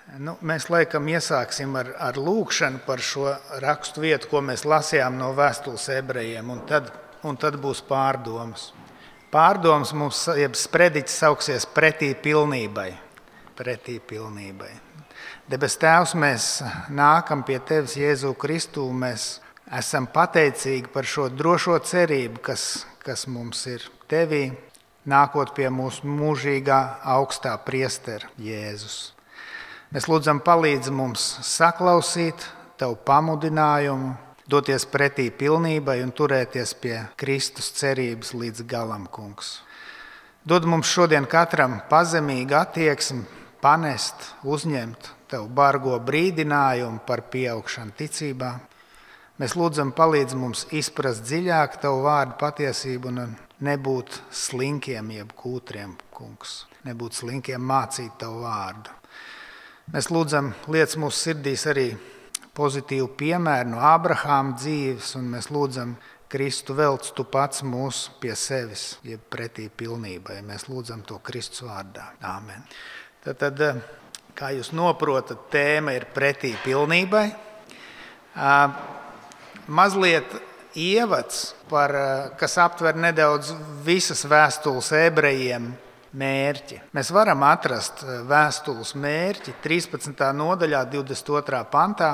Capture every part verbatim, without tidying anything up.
Nu, mēs laikam iesāksim ar, ar lūkšanu par šo rakstu vietu, ko mēs lasījām no vēstules ebrejiem, un tad, un tad būs pārdomas. Pārdomas mums, jeb sprediķis sauksies pretī pilnībai. Pretī pilnībai. Debes Tēvs, mēs nākam pie Tevis, Jēzu Kristu, mēs esam pateicīgi par šo drošo cerību, kas, kas mums ir Tevī, nākot pie mūsu mūžīgā augstā priestera Jēzus. Mēs lūdzam palīdzi mums saklausīt Tavu pamudinājumu, doties pretī pilnībai un turēties pie Kristus cerības līdz galam, kungs. Dod mums šodien katram pazemīgu attieksmi, panest, uzņemt Tavu bargo brīdinājumu par pieaugšanu ticībā. Mēs lūdzam palīdzi mums izprast dziļāk Tavu vārdu patiesību un nebūt slinkiem jeb kūtriem, kungs. Nebūt slinkiem mācīt Tavu vārdu. Mēs lūdzam, liec mūsu sirdīs arī pozitīvu piemēru no Ābrahāma dzīves, un mēs lūdzam, Kristu velc Tu pats mūs pie sevis, jeb pretī pilnībai. Mēs lūdzam to Kristus vārdā. Āmen. Tad, tad, kā jūs noprotat, tēma ir pretī pilnībai. Mazliet ievads, par, kas aptver nedaudz visas vēstules ebrejiem, mērķi. Mēs varam atrast vēstules mērķi trīspadsmitā nodaļā, divdesmit otrā pantā.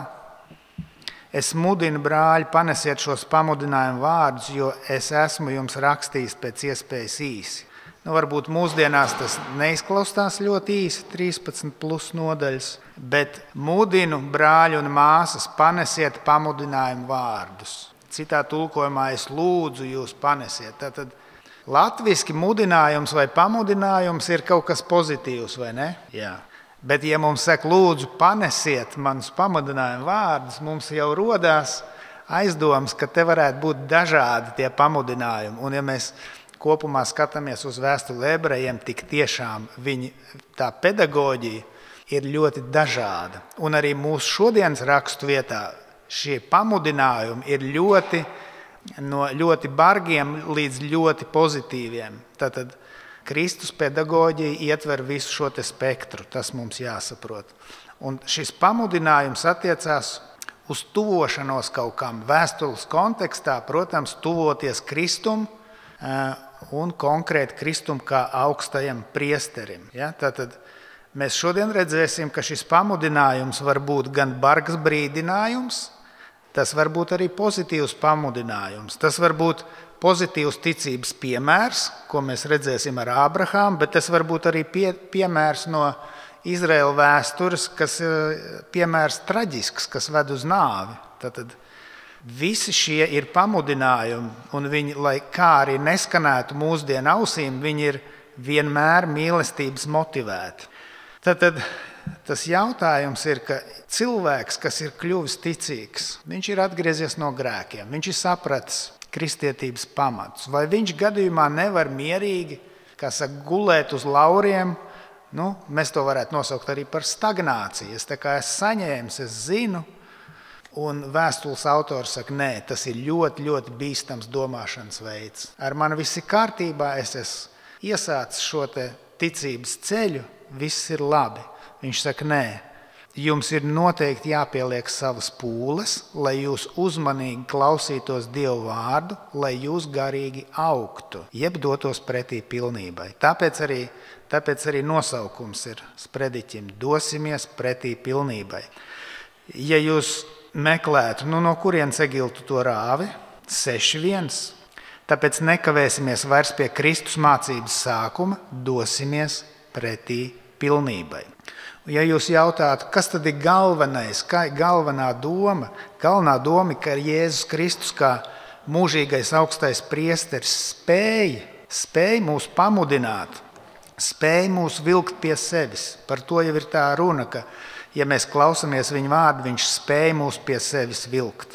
Es mudinu, brāļi, panesiet šos pamudinājumu vārdus, jo es esmu jums rakstījis pēc iespējas īsi. Nu, varbūt mūsdienās tas neizklausās ļoti īsi, trīspadsmit plus nodaļas, bet mudinu, brāļi un māsas, panesiet pamudinājumu vārdus. Citā tulkojumā es lūdzu jūs panesiet. Tātad latviski mudinājums vai pamudinājums ir kaut kas pozitīvs, vai ne? Jā. Bet, ja mums saka, lūdzu, panesiet manus pamudinājumu vārdus, mums jau rodās aizdoms, ka te varētu būt dažādi tie pamudinājumi. Un, ja mēs kopumā skatāmies uz vēstuli ebrejiem, tik tiešām viņi, tā pedagoģija ir ļoti dažāda. Un arī mūsu šodienas rakstu vietā šie pamudinājumi ir ļoti no ļoti bargiem līdz ļoti pozitīviem. Tātad Kristus pedagoģija ietver visu šo te spektru, tas mums jāsaprot. Un šis pamudinājums attiecās uz tuvošanos kaut kam vēstules kontekstā, protams, tuvoties Kristum un konkrēti Kristum kā augstajam priesterim. Ja? Tātad mēs šodien redzēsim, ka šis pamudinājums var būt gan bargs brīdinājums, tas var būt arī pozitīvs pamudinājums. Tas var būt pozitīvs ticības piemērs, ko mēs redzēsim ar Ābrahāmu, bet tas var būt arī pie, piemērs no Izraēla vēstures, kas piemērs traģisks, kas ved uz nāvi. Tātad visi šie ir pamudinājumi, un viņi, lai kā arī neskanētu mūsdienu ausīm, viņi ir vienmēr mīlestības motivēti. Tātad tas jautājums ir, ka cilvēks, kas ir kļuvis ticīgs, viņš ir atgriezies no grēkiem, viņš ir sapratis kristietības pamatus. Vai viņš gadījumā nevar mierīgi, kā saka, gulēt uz lauriem? Nu, mēs to varētu nosaukt arī par stagnāciju. Es tā kā esmu saņēmis, es zinu, un vēstules autors saka, nē, tas ir ļoti, ļoti bīstams domāšanas veids. Ar mani viss ir kārtībā, es esmu iesācis šo te ticības ceļu, viss ir labi. Viņš saka, nē, jums ir noteikti jāpieliek savas pūles, lai jūs uzmanīgi klausītos Dievu vārdu, lai jūs garīgi augtu, jeb dotos pretī pilnībai. Tāpēc arī, tāpēc arī nosaukums ir sprediķim, dosimies pretī pilnībai. Ja jūs meklētu, nu no kurienes Egiltu to rāvi? seši viens. Tāpēc nekavēsimies vairs pie Kristus mācības sākuma, dosimies pretī pilnībai. Ja jūs jautātu, kas tad ir galvenais, kā ir galvenā doma? Galvenā doma, ka Jēzus Kristus kā mūžīgais augstais priesteris spēja, spēja mūs pamudināt, spēja mūs vilkt pie sevis. Par to jau ir tā runa, ka, ja mēs klausamies viņa vārdu, viņš spēja mūs pie sevis vilkt.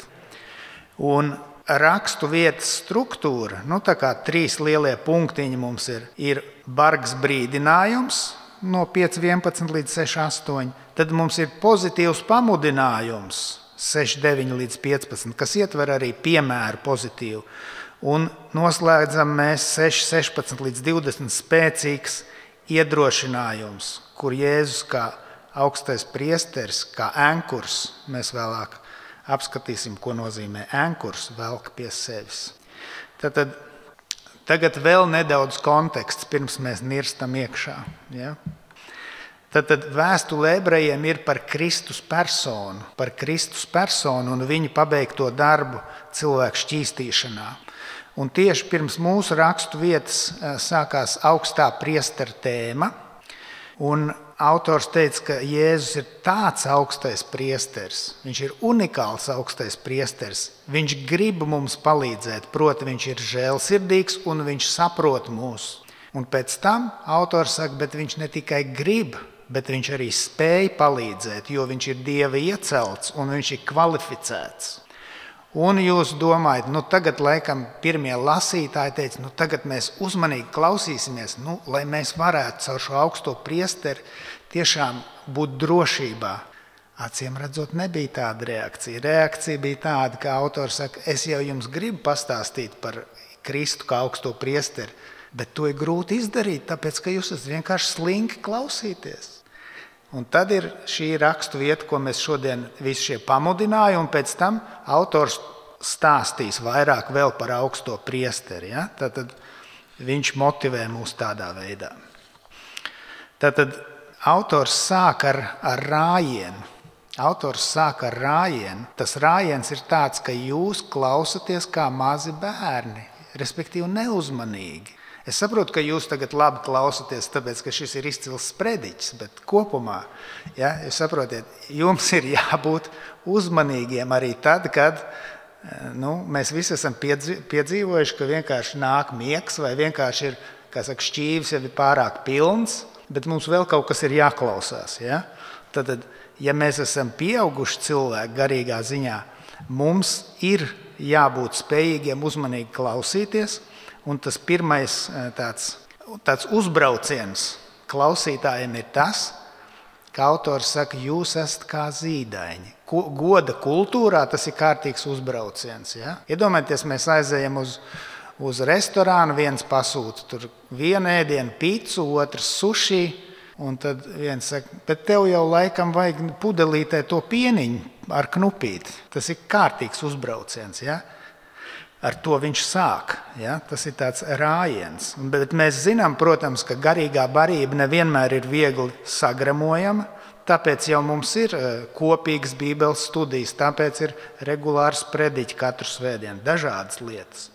Un rakstu vietas struktūra, nu tā kā trīs lielie punktiņi mums ir, ir bargs brīdinājums, no pieci vienpadsmit līdz seši astoņi, tad mums ir pozitīvs pamudinājums seši deviņi līdz piecpadsmit, kas ietver arī piemēru pozitīvu. Un noslēdzam mēs seši sešpadsmit līdz divdesmit spēcīgs iedrošinājums, kur Jēzus kā augstais priesteris kā enkurs, mēs vēlāk apskatīsim, ko nozīmē enkurs, velk pie sevis. Tātad tagad vēl nedaudz konteksts, pirms mēs nirstam iekšā. Ja? Tātad vēstule ebrejiem ir par Kristus personu, par Kristus personu un viņu pabeigto darbu cilvēku šķīstīšanā. Un tieši pirms mūsu rakstu vietas sākās augstā priestera tēma, un autors teica, ka Jēzus ir tāds augstais priesteris, viņš ir unikāls augstais priesteris, viņš grib mums palīdzēt, proti viņš ir žēlsirdīgs un viņš saprot mūs. Un pēc tam autors saka, bet viņš ne tikai grib, bet viņš arī spēja palīdzēt, jo viņš ir Dieva iecelts un viņš ir kvalificēts. Un jūs domājat, nu tagad laikam pirmie lasītāji teica, nu tagad mēs uzmanīgi klausīsimies, nu, lai mēs varētu caur šo augsto priesteri tiešām būt drošībā. Acīm redzot, nebija tāda reakcija. Reakcija bija tāda, ka autors saka, es jau jums gribu pastāstīt par Kristu kā augsto priesteri, bet to ir grūti izdarīt, tāpēc, ka jūs esat vienkārši slinki klausīties. Un tad ir šī rakstu vieta, ko mēs šodien visi šie pamudināja, un pēc tam autors stāstīs vairāk vēl par augsto priesteri. Ja? Tātad viņš motivē mūs tādā veidā. Tātad autors sāk ar, ar rājienu. Autors sāk ar rājienu. Tas rājiens ir tāds, ka jūs klausaties kā mazi bērni, respektīvi neuzmanīgi. Es saprotu, ka jūs tagad labi klausaties, tāpēc, ka šis ir izcils sprediķis, bet kopumā, ja, jūs saprotiet, jums ir jābūt uzmanīgiem arī tad, kad nu, mēs visi esam piedzīvojuši, ka vienkārši nāk miegs vai vienkārši ir, kā saka, šķīvis jau ir pārāk pilns, bet mums vēl kaut kas ir jāklausās. Ja? Tad, ja mēs esam pieauguši cilvēki garīgā ziņā, mums ir jābūt spējīgiem uzmanīgi klausīties. Un tas pirmais tāds, tāds uzbrauciens klausītājiem ir tas, ka autors saka, jūs esat kā zīdaiņi. Goda kultūrā tas ir kārtīgs uzbrauciens. Ja? Iedomājieties, mēs aizējam uz, uz restorānu, viens pasūta tur vienu ēdienu picu, otrs suši, un tad viens saka, bet tev jau laikam vajag pudelītē to pieniņu ar knupīti. Tas ir kārtīgs uzbrauciens. Ja? Ar to viņš sāk. Ja? Tas ir tāds rājiens. Bet mēs zinām, protams, ka garīgā barība nevienmēr ir viegli sagramojama, tāpēc jau mums ir kopīgas Bībeles studijas, tāpēc ir regulārs prediķi katru svētdienu, dažādas lietas.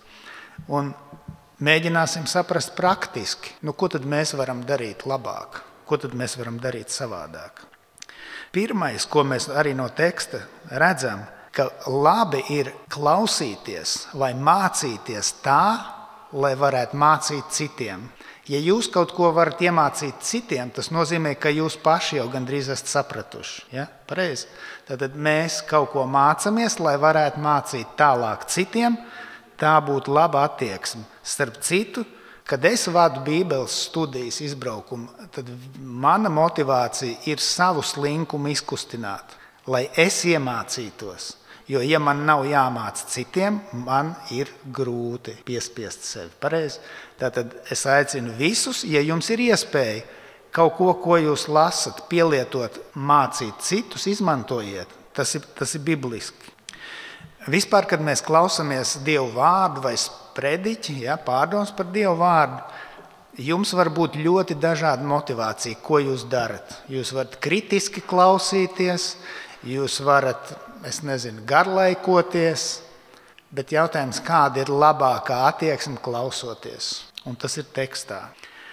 Un mēģināsim saprast praktiski, nu, ko tad mēs varam darīt labāk, ko tad mēs varam darīt savādāk. Pirmais, ko mēs arī no teksta redzam, ka labi ir klausīties vai mācīties tā, lai varētu mācīt citiem. Ja jūs kaut ko varat iemācīt citiem, tas nozīmē, ka jūs paši jau gandrīz esat sapratuši. Ja? Pareizi. Tad mēs kaut ko mācāmies, lai varētu mācīt tālāk citiem, tā būtu laba attieksme. Starp citu, kad es vadu Bībeles studijas izbraukumu, tad mana motivācija ir savu slinkumu izkustināt, lai es iemācītos. Jo, ja man nav jāmāca citiem, man ir grūti piespiest sevi. Pareizi? Tātad es aicinu visus, ja jums ir iespēja kaut ko, ko jūs lasat, pielietot, mācīt citus, izmantojiet. Tas ir, tas ir bibliski. Vispār, kad mēs klausamies Dievu vārdu vai sprediķi, ja, pārdoms par Dievu vārdu, jums var būt ļoti dažāda motivācija, ko jūs darat. Jūs varat kritiski klausīties, jūs varat, es nezinu, garlaikoties, bet jautājums, kāda ir labākā attieksme klausoties? Un tas ir tekstā.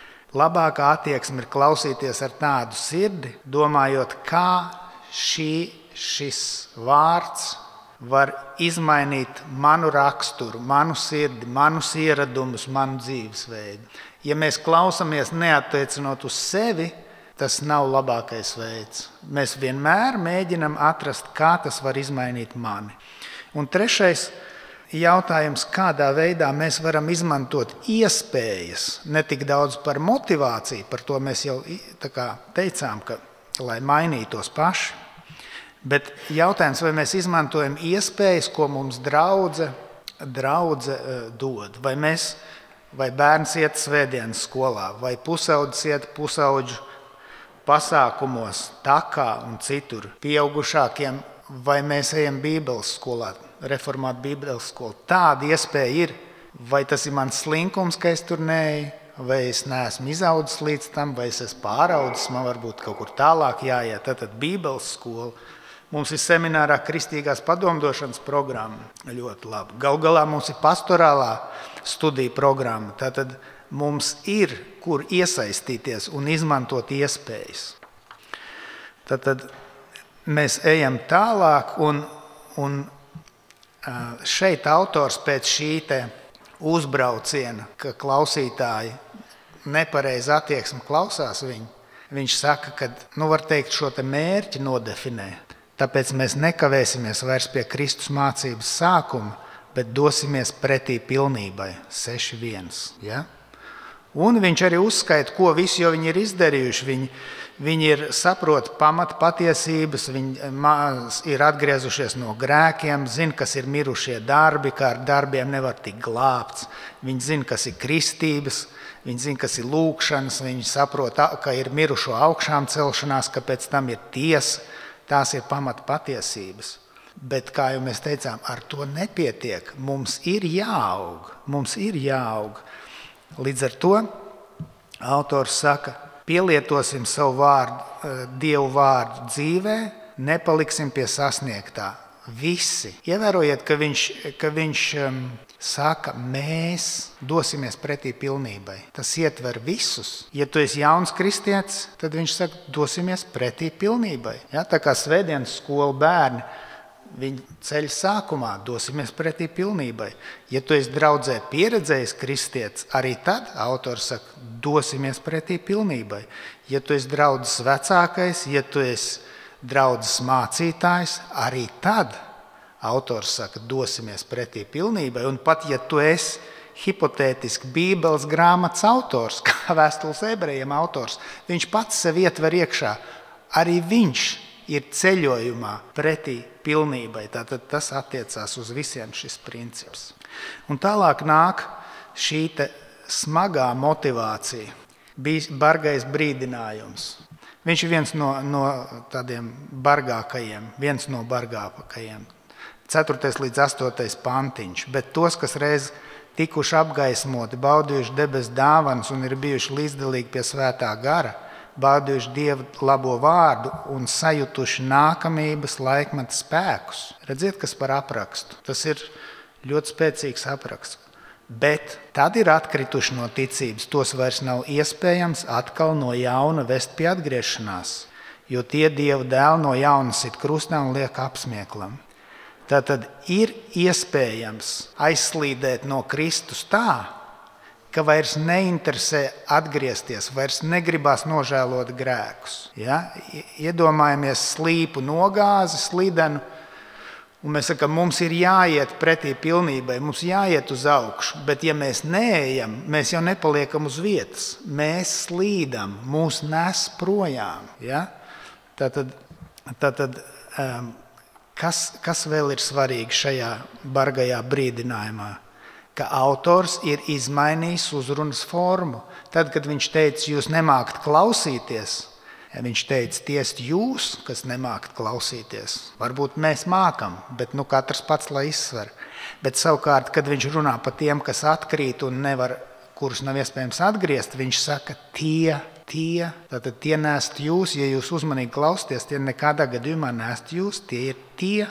Labākā attieksme ir klausīties ar tādu sirdi, domājot, kā šī, šis vārds var izmainīt manu raksturu, manu sirdi, manus ieradumus, manu dzīvesveidu. Ja mēs klausamies neattiecinot uz sevi, tas nav labākais veids. Mēs vienmēr mēģinam atrast, kā tas var izmainīt mani. Un trešais jautājums, kādā veidā mēs varam izmantot iespējas, ne tik daudz par motivāciju, par to mēs jau tā kā teicām, ka, lai mainītos paši, bet jautājums, vai mēs izmantojam iespējas, ko mums draudze, draudze dod, vai mēs, vai bērns iet svētdienas skolā, vai pusaudzis iet pusaudžu pasākumos, takā un citur pieaugušākiem, vai mēs ejam bībeles skolā, reformātu bībeles skolu. Tāda iespēja ir, vai tas ir mans slinkums, ka es tur neeju, vai es neesmu izaudzis līdz tam, vai es esmu pāraudzis, man varbūt kaut kur tālāk jāiet. Tātad bībeles skola. Mums ir seminārā kristīgās padomdošanas programma ļoti laba. Gal galā mums ir pastorālā studiju programma. Tātad mums ir, kur iesaistīties un izmantot iespējas. Tātad mēs ejam tālāk, un, un šeit autors pēc šī te uzbrauciena, ka klausītāji nepareizi attieksmi klausās viņu, viņš saka, ka, nu var teikt, šo te mērķi nodefinēt. Tāpēc mēs nekavēsimies vairs pie Kristus mācības sākuma, bet dosimies pretī pilnībai. seši viens. Ja? Un viņš arī uzskaita, ko visu jau viņi ir izdarījuši. Viņi, viņi ir saprot pamat patiesības, viņi ir atgriezušies no grēkiem, zina, kas ir mirušie darbi, kā ar darbiem nevar tikt glābts. Viņi zina, kas ir kristības, viņi zina, kas ir lūkšanas, viņi saprot, ka ir mirušo augšām celšanās, ka pēc tam ir tiesa. Tās ir pamat patiesības. Bet, kā jau mēs teicām, ar to nepietiek. Mums ir jāaug. Mums ir jāaug. Līdz ar to autors saka, pielietosim savu vārdu, Dievu vārdu dzīvē, nepaliksim pie sasniegtā. Visi. Ievērojiet, ka viņš, ka viņš um, saka, mēs dosimies pretī pilnībai. Tas ietver visus. Ja tu esi jauns kristietis, tad viņš saka, dosimies pretī pilnībai. Ja, tā kā svētdienas skola bērni, viņi ceļa sākumā dosimies pretī pilnībai. Ja tu esi draudzē pieredzējis kristietis, arī tad autors saka, dosimies pretī pilnībai. Ja tu esi draudzes vecākais, ja tu esi draudzes mācītājs, arī tad autors saka, dosimies pretī pilnībai. Un pat ja tu esi hipotētiski Bībeles grāmatas autors, kā vēstules ebrejiem autors, viņš pats sev ietver iekšā, arī viņš ir ceļojumā pretī pilnībai. Tātad tas attiecās uz visiem šis princips. Un tālāk nāk šī te smagā motivācija, bargais brīdinājums. Viņš ir viens no, no tādiem bargākajiem, viens no bargākajiem. ceturtais līdz astotais pantiņš. Bet tos, kas reiz tikuši apgaismoti, baudījuši debes dāvanas un ir bijuši līdzdalīgi pie svētā gara, baudījuši Dievu labo vārdu un sajutuši nākamības laikmeta spēkus. Redziet, kas par aprakstu. Tas ir ļoti spēcīgs apraksts. Bet tad ir atkrituši no ticības, tos vairs nav iespējams atkal no jauna vest pie atgriešanās, jo tie Dieva dēli no jauna sit krustā un liek apsmieklam. Tātad ir iespējams aizslīdēt no Kristus tā, ka vairs neinteresē atgriezties, vairs negribās nožēlot grēkus. Ja? Iedomājamies slīpu nogāzi, slidenu, un mēs sakām, mums ir jāiet pretī pilnībai, mums jāiet uz augšu, bet ja mēs neejam, mēs jau nepaliekam uz vietas. Mēs slīdam, mūs nes projām. Ja? Tātad, tātad um, kas, kas vēl ir svarīgi šajā bargajā brīdinājumā? Ka autors ir izmainījis uzrunas formu. Tad, kad viņš teica, jūs nemākat klausīties, viņš teica, tiest jūs, kas nemākat klausīties. Varbūt mēs mākam, bet nu katrs pats, lai izsver. Bet savukārt, kad viņš runā par tiem, kas atkrīt un nevar, kurus nav iespējams atgriezt, viņš saka, tie, tie, tātad tie nēst jūs, ja jūs uzmanīgi klausties, tie nekādā gadījumā nēst jūs, tie ir tie.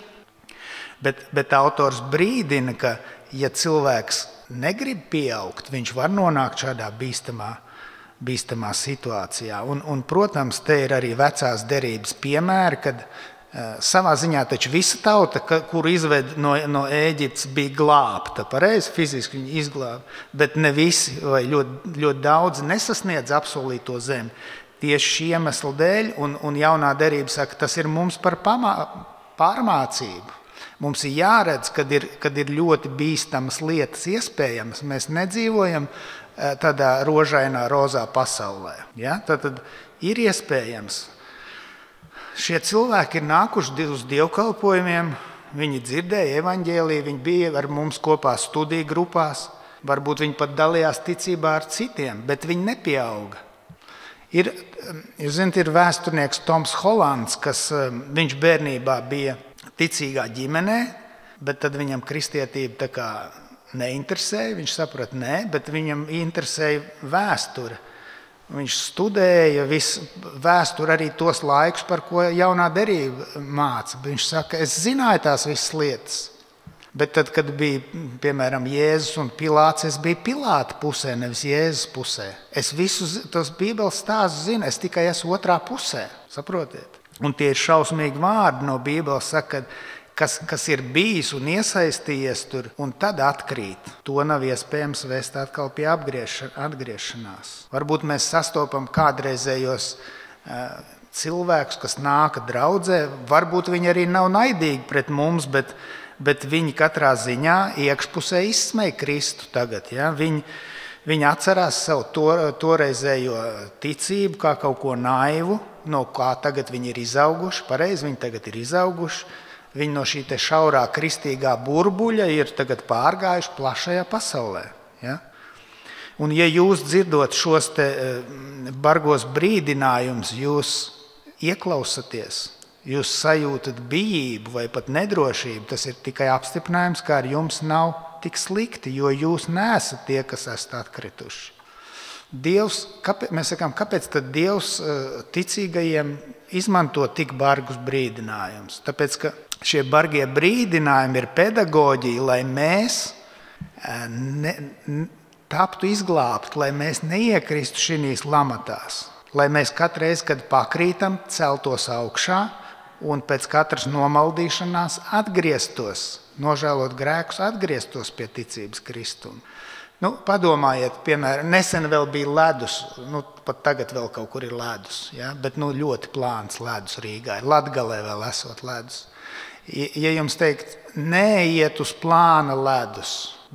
Bet, bet autors brīdina, ka ja cilvēks negrib pieaugt, viņš var nonākt šādā bīstamā, bīstamā situācijā. Un, un, protams, te ir arī vecās derības piemēri, kad uh, savā ziņā taču visa tauta, ka, kuru izved no, no Ēģiptes, bija glābta. Pareizi, fiziski viņi izglāba, bet ne visi vai ļoti, ļoti daudz nesasniedz apsolīto zemi. Tieši šī iemesla dēļ, un, un jaunā derība saka, tas ir mums par pamā, pārmācību. Mums ir jāredz, kad ir, kad ir ļoti bīstamas lietas iespējamas. Mēs nedzīvojam tādā rožainā, rozā pasaulē. Ja? Tad, tad ir iespējams. Šie cilvēki ir nākuši uz dievkalpojumiem, viņi dzirdēja evaņģēliju, viņi bija ar mums kopā studiju grupās, varbūt viņi pat dalījās ticībā ar citiem, bet viņi nepieauga. Ir, jūs zināt, ir vēsturnieks Toms Holands, kas viņš bērnībā bija ticīgā ģimenē, bet tad viņam kristietība tā kā neinteresēja. Viņš saprata, nē, bet viņam interesēja vēsture. Viņš studēja visu vēsturi, arī tos laikus, par ko jaunā derība māca. Viņš saka, es zināju tās visas lietas, bet tad, kad bija, piemēram, Jēzus un Pilāts, es biju Pilāta pusē, nevis Jēzus pusē. Es visus tos Bībeles stāstus zinu, es tikai esmu otrā pusē, saprotiet? Un tie ir šausmīgi vārdi no Bībeles, saka, kas, kas ir bijis un iesaistījies tur, un tad atkrīt. To nav iespējams vēst atkal pie atgriešanās. Varbūt mēs sastopam kādreizējos uh, cilvēkus, kas nāka draudzē, varbūt viņi arī nav naidīgi pret mums, bet, bet viņi katrā ziņā iekšpusē izsmej Kristu tagad. Ja? Viņi, viņi atcerās savu to, toreizējo ticību kā kaut ko naivu, no kā tagad viņi ir izauguši, pareizi viņi tagad ir izauguši. Viņi no šī te šaurā kristīgā burbuļa ir tagad pārgājuši plašajā pasaulē. Ja? Un ja jūs dzirdot šos te bargos brīdinājumus, jūs ieklausaties, jūs sajūtat bijību vai pat nedrošību, tas ir tikai apstiprinājums, ka ar jums nav tik slikti, jo jūs neesat tie, kas esat atkrituši. Dievs, kāpēc, mēs sakām, kāpēc tad Dievs ticīgajiem izmanto tik bargus brīdinājumus? Tāpēc, ka šie bargie brīdinājumi ir pedagoģija, lai mēs ne, taptu izglābti, lai mēs neiekristu šīs lamatās, lai mēs katru reizi, kad pakrītam, celtos augšā un pēc katras nomaldīšanās atgrieztos, nožēlot grēkus, atgrieztos pie ticības Kristum. Nu, padomājiet, piemēram, nesen vēl bija ledus, nu, pat tagad vēl kaut kur ir ledus, ja? Bet nu, ļoti plāns ledus Rīgā, Latgalē vēl esot ledus. Ja jums teikt, neiet uz plāna ledus,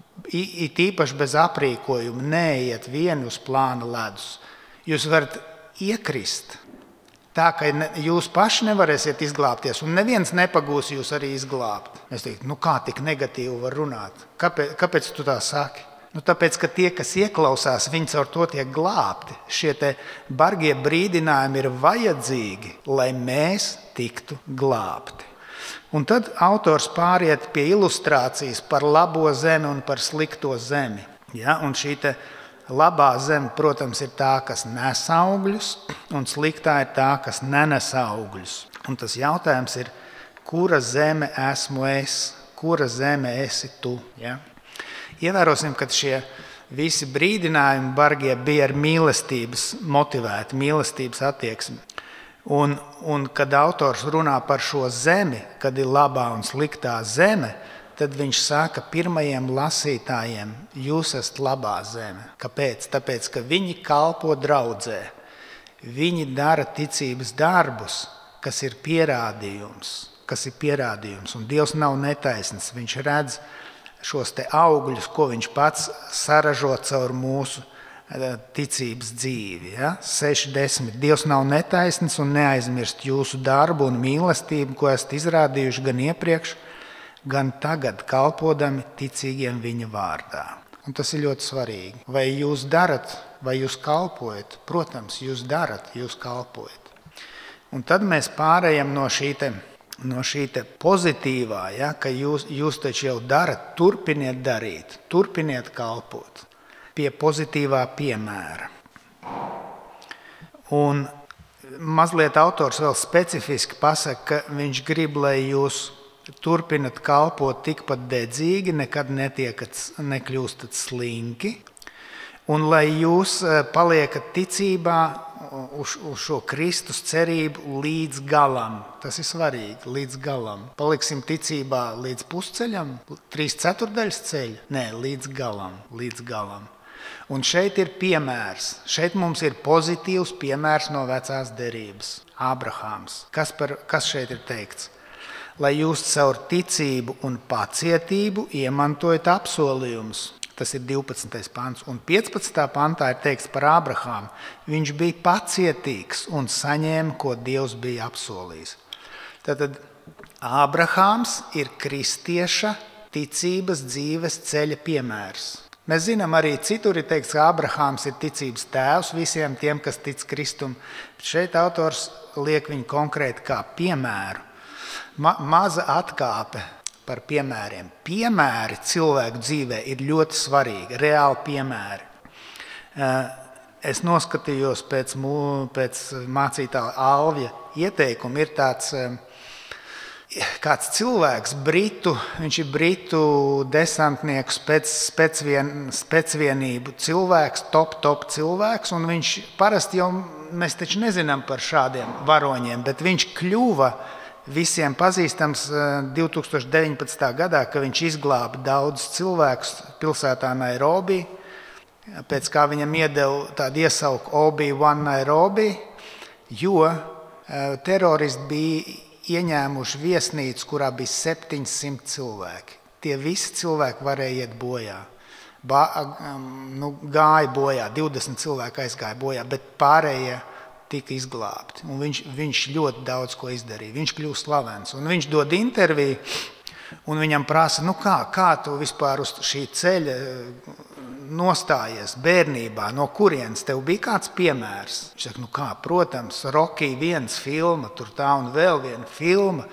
it īpaši bez aprīkojuma, neiet vienu uz plāna ledus, jūs varat iekrist tā, ka jūs paši nevarēsiet izglābties, un neviens nepagūs jūs arī izglābt. Es teiktu, nu kā tik negatīvi var runāt? Kāpēc, kāpēc tu tā saki? Nu, tāpēc, ka tie, kas ieklausās, viņi caur to tiek glābti. Šie te bargie brīdinājumi ir vajadzīgi, lai mēs tiktu glābti. Un tad autors pāriet pie ilustrācijas par labo zemi un par slikto zemi. Ja? Un šī te labā zeme, protams, ir tā, kas nes augļus, un sliktā ir tā, kas nenes augļus. Un tas jautājums ir, kura zeme esmu es, kura zeme esi tu? Ja? Ievērosim, ka šie visi brīdinājumi bargie bija ar mīlestības motivēti, mīlestības attieksmi. Un, un kad autors runā par šo zemi, kad ir labā un sliktā zeme, tad viņš saka pirmajiem lasītājiem, jūs esat labā zeme. Kāpēc? Tāpēc, ka viņi kalpo draudzē. Viņi dara ticības darbus, kas ir pierādījums, kas ir pierādījums. Un Dievs nav netaisns, viņš redz šos te augļus, ko viņš pats saražo caur mūsu ticības dzīvi. Ja? seši desmit. Dievs nav netaisns un neaizmirst jūsu darbu un mīlestību, ko esat izrādījuši gan iepriekš, gan tagad, kalpodami ticīgiem viņa vārdā. Un tas ir ļoti svarīgi. Vai jūs darat, vai jūs kalpojat? Protams, jūs darat, jūs kalpojat. Un tad mēs pārējam no šī te No šī te pozitīvā, ja, ka jūs, jūs taču jau darat, turpiniet darīt, turpiniet kalpot pie pozitīvā piemēra. Un mazliet autors vēl specifiski pasaka, ka viņš grib, lai jūs turpinat kalpot tikpat dedzīgi, nekad netiekat, nekļūstat slinki, un lai jūs paliekat ticībā uz, uz šo Kristus cerību līdz galam. Tas ir svarīgi, līdz galam. Paliksim ticībā līdz pusceļam, trīs ceturdaļas ceļa? Nē, līdz galam, līdz galam. Un šeit ir piemērs. Šeit mums ir pozitīvs piemērs no vecās derības. Ābrahāms. Kas, par, kas šeit ir teikts? Lai jūs caur ticību un pacietību iemantojat apsolījumus. Tas ir divpadsmitais pants. Un piecpadsmitā pantā ir teikts par Ābrahāmu. Viņš bija pacietīgs un saņēma, ko Dievs bija apsolījis. Tātad Ābrahāms ir kristieša ticības dzīves ceļa piemērs. Mēs zinām, arī citur ir teikts, ka Abrahāms ir ticības tēvs visiem tiem, kas tic Kristum. Šeit autors liek viņu konkrēti kā piemēru. Ma- maza atkāpe par piemēriem. Piemēri cilvēku dzīvē ir ļoti svarīgi, reāli piemēri. Es noskatījos pēc, mū, pēc mācītāja Alvja ieteikuma. Ir tāds kāds cilvēks, britu, viņš ir britu desantnieku spec, specvien, specvienību cilvēks, top, top cilvēks, un viņš parasti jau, mēs taču nezinām par šādiem varoņiem, bet viņš kļuva visiem pazīstams divi tūkstoši deviņpadsmitā gadā, ka viņš izglāba daudz cilvēkus pilsētā Nairobi, pēc kā viņam iedeva tādu iesauku Obi-Wan Nairobi, jo teroristi bija ieņēmuši viesnīcu, kurā bija septiņsimt cilvēki. Tie visi cilvēki varēja iet bojā. Ba, nu, gāja bojā, divdesmit cilvēki aizgāja bojā, bet pārējie tika izglābti. Un viņš, viņš ļoti daudz ko izdarīja. Viņš kļūst slavens. Un viņš dod interviju, un viņam prasa, nu kā, kā tu vispār uz šī ceļa nostājies bērnībā, no kurienes tev bija kāds piemērs? Viņš saka, nu kā, protams, Rocky viens filma, tur tā un vēl viena filma.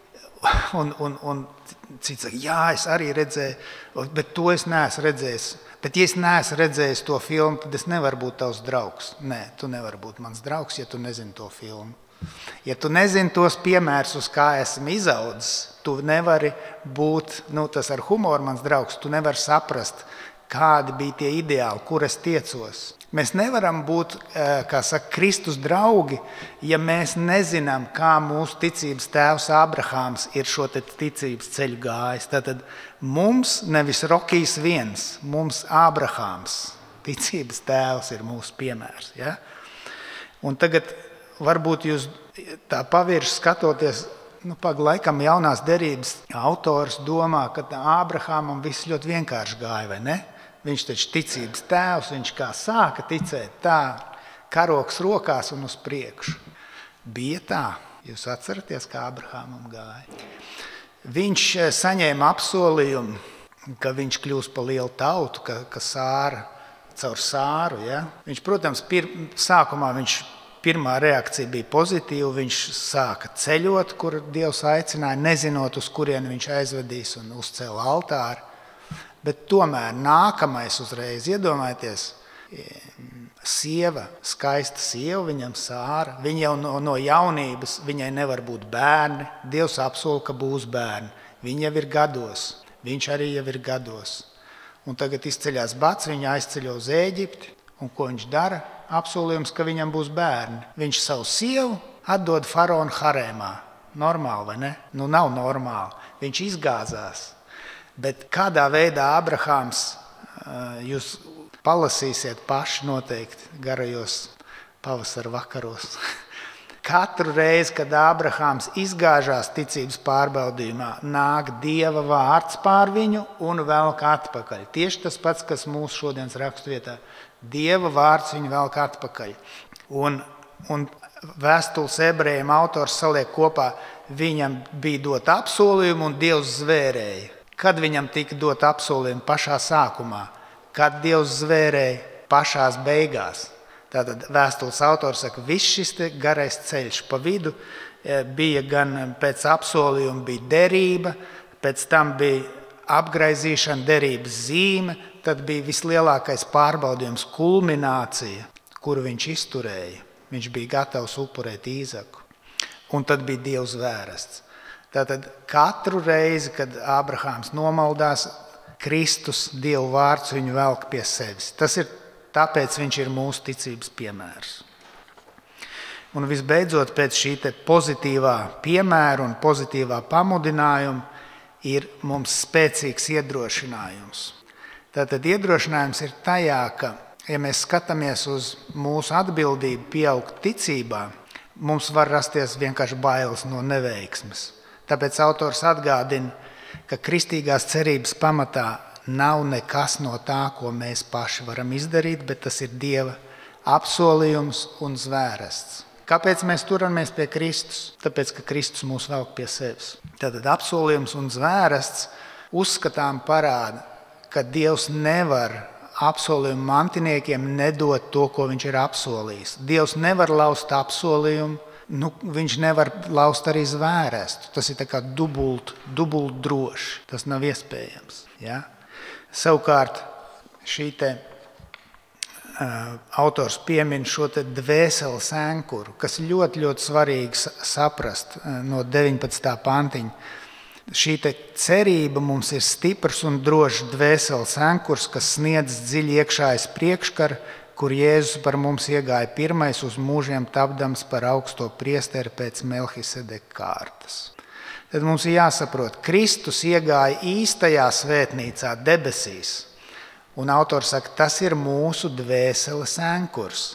Un, un, un cits saka, jā, es arī redzēju, bet to es neesmu redzējis. Bet ja es neesmu redzējis to filmu, tad es nevaru būt tavs draugs. Nē, tu nevari būt mans draugs, ja tu nezini to filmu. Ja tu nezini tos piemērus, uz kā esmu izaudzis, tu nevari būt, nu tas ar humoru mans draugs, tu nevari saprast, kādi bija tie ideāli, kur es tiecos. Mēs nevaram būt, kā saka, Kristus draugi, ja mēs nezinām, kā mūsu ticības tēvs Abrahāms ir šo te ticības ceļu gājis. Tātad mums nevis Rokijs viens, mums Abrahāms, ticības tēvs ir mūsu piemērs. Ja? Un tagad varbūt jūs tā pavirši skatoties, nu, pag laikam jaunās derības autors domā, ka Ābrahāmam viss ļoti vienkārši gāja, vai ne? Viņš taču ticības tēvs, viņš kā sāka ticēt tā, karoks rokās un uz priekšu. Bija tā, jūs atceraties, kā Ābrahāmam gāja. Viņš saņēma apsolījumu, ka viņš kļūs par lielu tautu, ka, ka Sāra, caur Sāru, ja? Viņš, protams, pir, sākumā viņš pirmā reakcija bija pozitīva, viņš sāka ceļot, kur Dievs aicināja, nezinot, uz kurien viņš aizvedīs un uzcēla altāri. Bet tomēr nākamais uzreiz, iedomājieties, sieva, skaista sieva, viņam Sāra, viņa jau no, no jaunības, viņai nevar būt bērni, Dievs apsola, ka būs bērni, viņa jau ir gados, viņš arī jau ir gados. Un tagad izceļās bats, viņa aizceļo uz Ēģipti, un ko viņš dara? Apsolījums, ka viņam būs bērni. Viņš savu sievu atdod faraona harēmā. Normāli, vai ne? Nu, nav normāli. Viņš izgāzās. Bet kādā veidā Ābrahāms, jūs palasīsiet paši noteikti garajos pavasara vakaros. Katru reizi, kad Ābrahāms izgāžās ticības pārbaudījumā, nāk Dieva vārds pār viņu un velk atpakaļ. Tieši tas pats, kas mūsu šodienas raksturvietā. Dieva vārds viņu velk atpakaļ. Un, un vēstules ebrejiem autors saliek kopā, viņam bija dot apsolījumu un Dievs zvērēja. Kad viņam tika dot apsolījumi pašā sākumā, kad Dievs zvērēja pašās beigās. Tātad vēstules autors saka, viss šis garais ceļš pa vidu bija gan pēc apsolījuma bija derība, pēc tam bija apgraizīšana, derības zīme, tad bija vislielākais pārbaudījums, kulminācija, kuru viņš izturēja. Viņš bija gatavs upurēt Īzaku. Un tad bija Dieva zvērests. Tātad katru reizi, kad Ābrahāms nomaldās, Kristus, Dieva vārds viņu velk pie sevis. Tas ir tāpēc viņš ir mūsu ticības piemērs. Un visbeidzot, pēc šī te pozitīvā piemēra un pozitīvā pamudinājuma ir mums spēcīgs iedrošinājums. Tātad iedrošinājums ir tajā, ka, ja mēs skatāmies uz mūsu atbildību pieaugt ticībā, mums var rasties vienkārši bailes no neveiksmes. Tāpēc autors atgādina, ka kristīgās cerības pamatā nav nekas no tā, ko mēs paši varam izdarīt, bet tas ir Dieva apsolījums un zvērests. Kāpēc mēs turamies pie Kristus? Tāpēc, ka Kristus mūs velk pie sevis. Tātad apsolījums un zvērests uzskatām parāda, ka Dievs nevar apsolījumu mantiniekiem nedot to, ko viņš ir apsolījis. Dievs nevar laust apsolījumu, nu, viņš nevar laust arī zvērestu. Tas ir tā kā dubult, dubult droši. Tas nav iespējams. Ja? Savukārt šī te uh, autors piemin šo te dvēseles ankuru, kas ļoti, ļoti svarīgi saprast uh, no deviņpadsmitā pantiņa. Šī te cerība mums ir stiprs un drošs dvēseles ankurs, kas sniedz dziļi iekšājas priekškar, kur Jēzus par mums iegāja pirmais uz mūžiem tapdams par augsto priesteri pēc Melhisedeka kārtas. Tad mums ir jāsaprot, Kristus iegāja īstajā svētnīcā debesīs, un autors saka, tas ir mūsu dvēseles ankurs.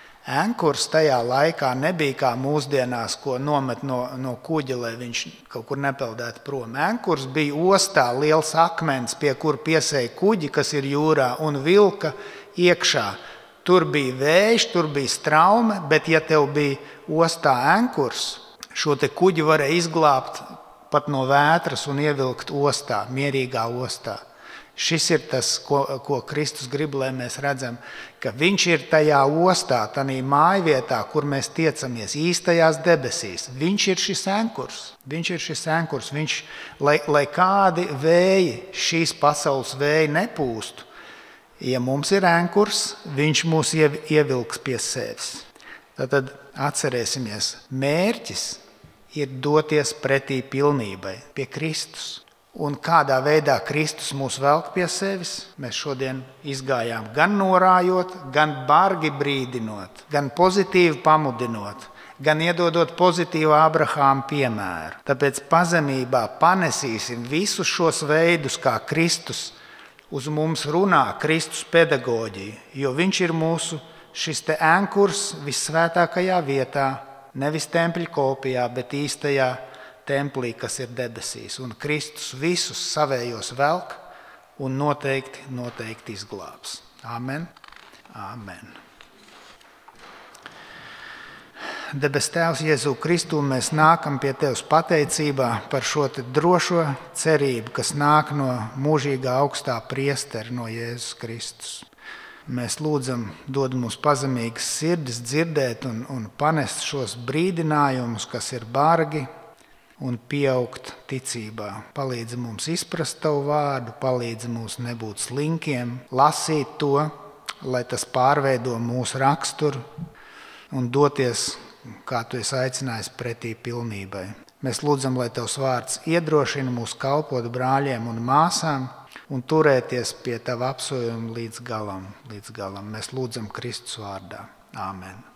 Ankurs tajā laikā nebija kā mūsdienās, ko nomet no, no kuģa, lai viņš kaut kur nepeldētu prom. Ankurs bija ostā liels akmens, pie kur piesēja kuģi, kas ir jūrā, un vilka iekšā. Tur bija vējš, tur bija straume, bet ja tev bija ostā ankurs, šo te kuģi varēja izglābt pat no vētras un ievilkt ostā, mierīgā ostā. Šis ir tas, ko, ko Kristus grib, lai mēs redzam, ka viņš ir tajā ostā, tādā mājvietā, kur mēs tiecamies, īstajās debesīs. Viņš ir šis ankurs. Viņš ir šis ankurs. Viņš, lai, lai kādi vēji, šīs pasaules vēji nepūstu, ja mums ir ankurs, viņš mūs ievilks pie sevis. Tad atcerēsimies, mērķis ir doties pretī pilnībai, pie Kristus. Un kādā veidā Kristus mūs velk pie sevis, mēs šodien izgājām gan norājot, gan bargi brīdinot, gan pozitīvi pamudinot, gan iedodot pozitīvu Abrahāma piemēru. Tāpēc pazemībā panesīsim visus šos veidus, kā Kristus uz mums runā, Kristus pedagoģiju, jo viņš ir mūsu šis te ankurs vissvētākajā vietā, nevis tempļa kopijā, bet īstajā templī, kas ir debesīs, un Kristus visus savējos velk un noteikti, noteikti izglābs. Amen. Amen. Debes Tēvs, Jēzu Kristu, mēs nākam pie Tevs pateicībā par šo te drošo cerību, kas nāk no mūžīgā augstā priestera, no Jēzus Kristus. Mēs lūdzam, dod mums pazemīgas sirdis dzirdēt un, un panest šos brīdinājumus, kas ir bargi, un pieaugt ticībā. Palīdzi mums izprast Tavu vārdu, palīdzi mums nebūt slinkiem, lasīt to, lai tas pārveido mūsu raksturu un doties, kā Tu esi aicinājis, pretī pilnībai. Mēs lūdzam, lai Tavs vārds iedrošina mūs kalpot brāļiem un māsām un turēties pie Tava apsolījuma līdz galam, līdz galam. Mēs lūdzam Kristus vārdā. Āmen.